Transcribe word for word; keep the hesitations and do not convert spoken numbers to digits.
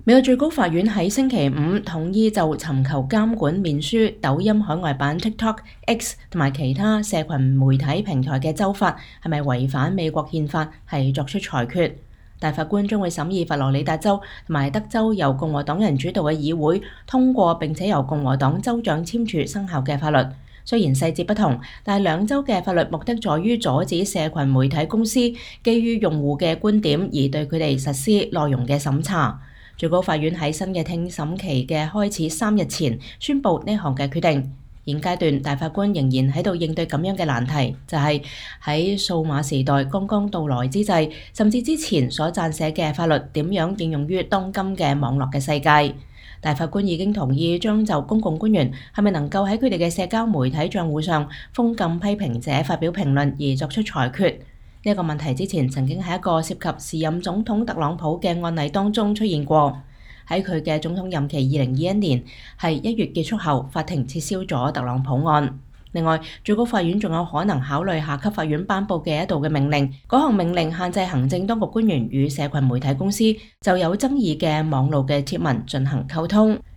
美國最高法院喺星期五同意就尋求監管面書抖音海外版 TikTok、X 同埋其他社群媒體平台嘅州法係咪違反美國憲法，係作出裁決。大法官將會審議佛羅里達州同埋德州由共和黨人主導嘅議會通過並且由共和黨州長簽署生效嘅法律。雖然細節不同，但係兩州嘅法律目的在於阻止社群媒體公司基於用戶嘅觀點而對佢哋實施內容嘅審查。最高法院喺新嘅聽審期嘅開始三日前宣布呢項嘅決定。現階段大法官仍然喺度應對咁樣嘅難題，就係喺數碼時代剛剛到來之際，甚至之前所撰寫嘅法律點樣應用於當今嘅網絡嘅世界。大法官已經同意將就公共官員係咪能夠喺佢哋嘅社交媒體賬戶上封禁批評者發表評論而作出裁決。呢一個問題之前曾經喺一個涉及時任總統特朗普嘅案例當中出現過。喺佢嘅總統任期二零二一年係一月結束後，法庭撤銷咗特朗普案。另外，最高法院仲有可能考慮下級法院頒布嘅一道嘅命令，嗰項命令限制行政當局官員與社群媒體公司就有爭議嘅網路嘅貼文進行溝通。